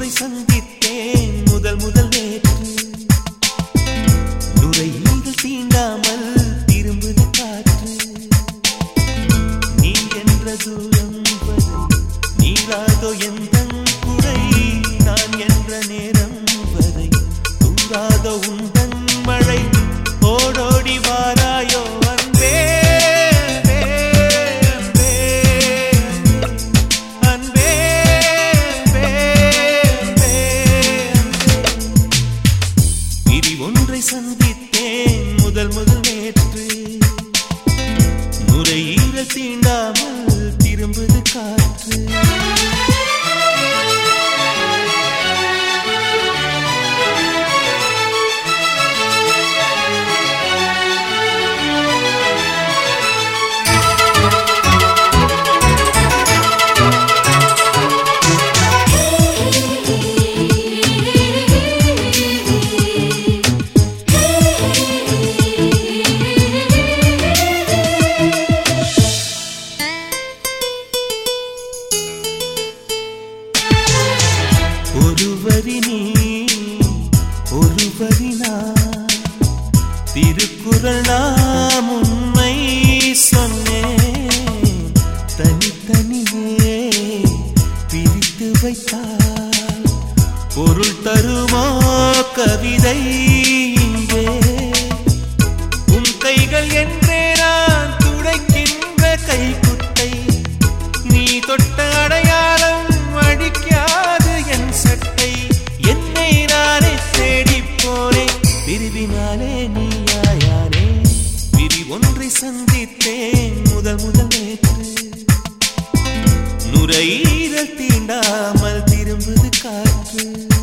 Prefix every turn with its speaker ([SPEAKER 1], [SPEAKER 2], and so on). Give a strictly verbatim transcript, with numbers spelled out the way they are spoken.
[SPEAKER 1] ஒன்றை சந்தித்தேன் முதல் முதல் நேற்று. நுரையீரல் தீண்டாமல் திரும்புது காற்று. நீ என்ற தூரம் வரை நீளாதோ எந்தன் குறை. நான் என்ற நேரம் வரை தூங்காதோ உந்தன் மழை. ஓடோடி வாராயோ அன்பே அன்பே அன்பே விதி ஒன்றை சந்தித்தேன் முதல் முதல் நேற்று. நுரையீரல் தீண்டாமல் திரும்புது காற்று. ஒருவரி நீ ஒருவரி நான், திருக்குறள் நாம் உண்மை சொன்னேன். தனித்தனியே பிரித்து வைத்தால் பொருள் தருமோ கவிதை இங்கே. உன் கைகள் என்றே நான் துடைக்கின்ற கைக்குட்டை. நீ தொட்ட அடையாளம் அடிக்காது என் சட்டை. என்னை நானே தேடி போனேன், பிரிவினாலே நீயாயானே. விதி ஒன்றை சந்தித்தேன் முதல் முதல் நேற்று. நுரையீரல் தீண்டாமல் திரும்புது காற்று.